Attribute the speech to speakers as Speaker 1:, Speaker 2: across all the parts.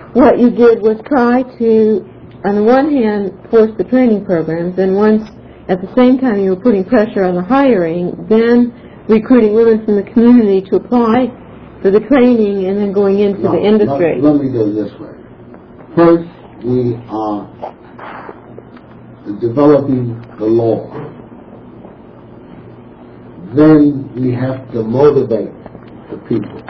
Speaker 1: what you did was try to, on the one hand, force the training programs, and once at the same time you were putting pressure on the hiring, then recruiting women from the community to apply for the training and then going into the industry.
Speaker 2: Let me go this way. First, we are developing the law. Then we have to motivate the people,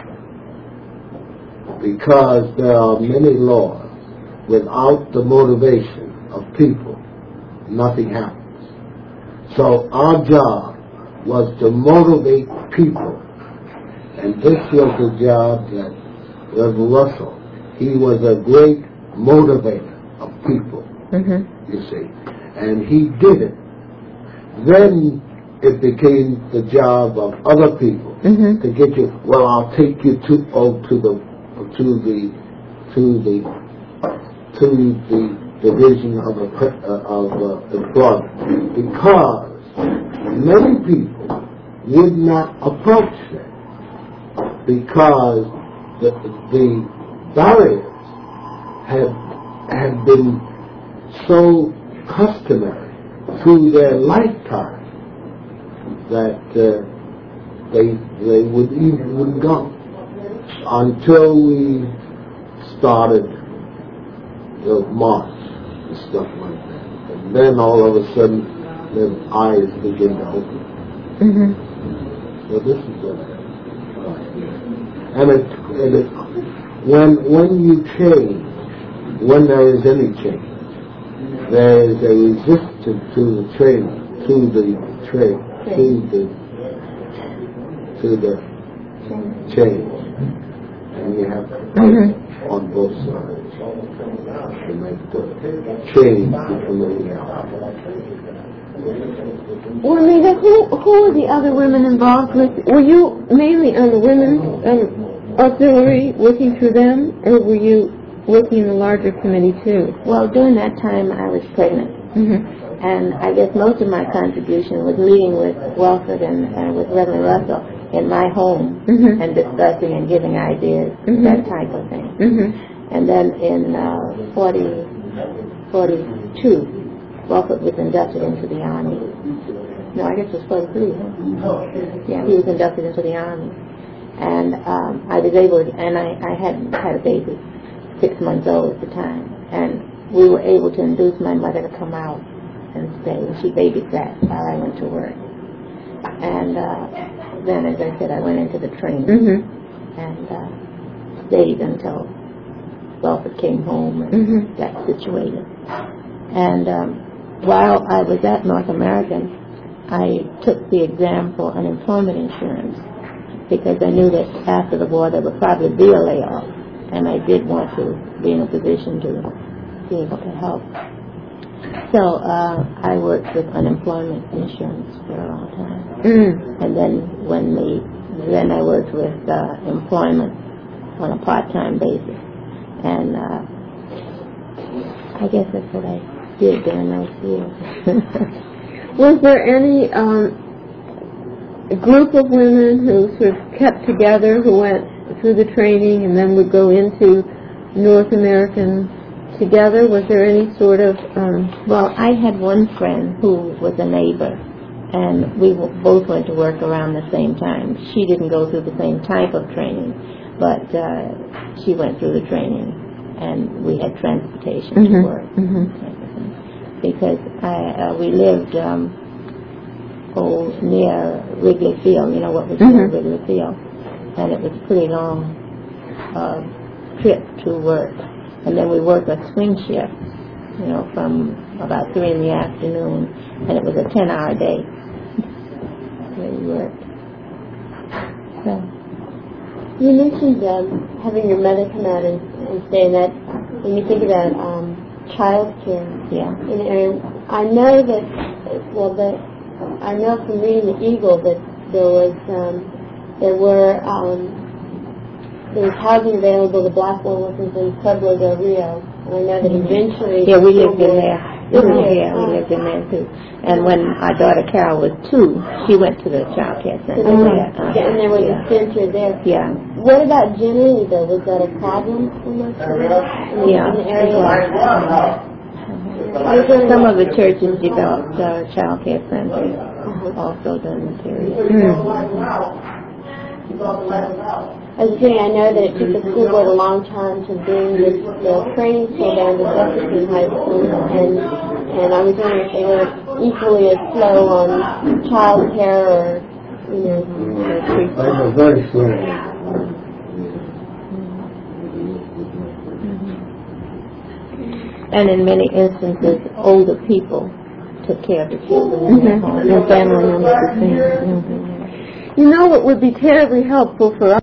Speaker 2: because there are many laws. Without the motivation of people, nothing happens. So our job was to motivate people, and this was the job that Reverend Russell, he was a great motivator of people, you see, and he did it. Then it became the job of other people to get you. Well, I'll take you to the division of employment, because many people would not approach them because the barriers had been so customary through their lifetime that they wouldn't go until we started the march and stuff like that. And then all of a sudden their eyes begin to open. So this is when you change, when there is any change, there is a resistance to the change, to the change, and you have to fight on both sides to make the change become a reality.
Speaker 1: Well, Anita, who were the other women involved with? Were you mainly on the women's auxiliary, working through them, or were you working in the larger committee too?
Speaker 3: Well, during that time I was pregnant. And I guess most of my contribution was meeting with Welford and with Reverend Russell in my home and discussing and giving ideas, that type of thing. And then in 42, Welford was inducted into the Army. No, I guess it was 43. Yeah, he was inducted into the Army. And I was able to, and I had a baby, 6 months old at the time. And we were able to induce my mother to come out and stay. And she babysat while I went to work. And then, as I said, I went into the training and stayed until Welford came home and got situated. And while I was at North American, I took the exam for unemployment insurance because I knew that after the war there would probably be a layoff, and I did want to be in a position to be able to help. So I worked with unemployment insurance for a long time. And then I worked with employment on a part-time basis. And I guess that's what I did during those years.
Speaker 1: Was there any group of women who sort of kept together, who went through the training and then would go into North American together? Was there any sort of...
Speaker 3: Well, I had one friend who was a neighbor, and we both went to work around the same time. She didn't go through the same type of training, but she went through the training, and we had transportation to work. Because we lived near Wrigley Field, you know what was near Wrigley Field, and it was a pretty long trip to work. And then we worked a swing shift, you know, from about 3 in the afternoon, and it was a 10-hour day where we worked. So.
Speaker 4: You mentioned having your mother come out and stay in that, when you think about child care.
Speaker 3: Yeah.
Speaker 4: And I know that, I know from reading the Eagle that there was housing available to black women in Pueblo del Rio. And I know that eventually...
Speaker 3: Yeah, we lived in there. Yeah, we lived in there too. And when our daughter Carol was 2, she went to the child care center.
Speaker 4: And there was a center there.
Speaker 3: Yeah.
Speaker 4: What about Jenny, though? Was that a problem in those children?
Speaker 3: Yeah.
Speaker 4: In the area?
Speaker 3: Some of the churches developed child care centers also during the period.
Speaker 4: I was saying, I know that it took the school board a long time to bring the training school down to Jefferson High School, and I was wondering if they were equally as slow on child care or,
Speaker 2: They were very slow.
Speaker 3: And in many instances, older people took care of the children in their home.
Speaker 1: Their family members. You know what would be terribly helpful for